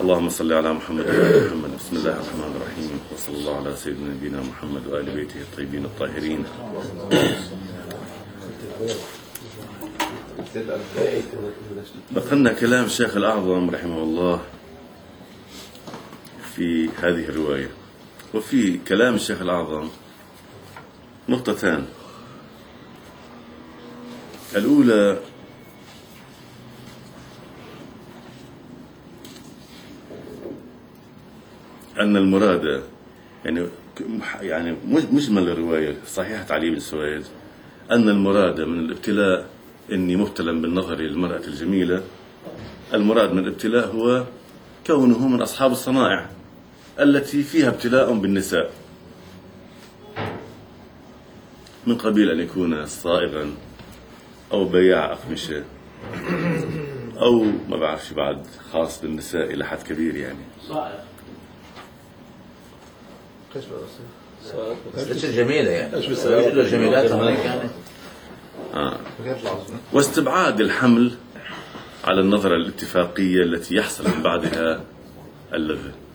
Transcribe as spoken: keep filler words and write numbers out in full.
اللهم صل على محمد وآل محمد. بسم الله الرحمن الرحيم، وصلى الله على سيدنا نبينا محمد وآل بيته الطيبين الطاهرين. نقلنا كلام الشيخ الأعظم رحمه الله في هذه الرواية. وفي كلام الشيخ الأعظم نقطتان. الأولى أن المراد يعني يعني مجمل الرواية صحيحة علي بن سويد أن المراد من الابتلاء إني مبتلى بالنظر للمرأة الجميلة. المراد من الابتلاء هو كونه من أصحاب الصنائع التي فيها ابتلاء بالنساء، من قبيل أن يكون صائغا أو بياع أقمشة أو ما بعرفش بعد خاص بالنساء إلى حد كبير يعني. ليش الجميلة يعني؟ الجميلات هناك يعني. آه. واستبعاد الحمل على النظرة الاتفاقية التي يحصل من بعدها اللذة.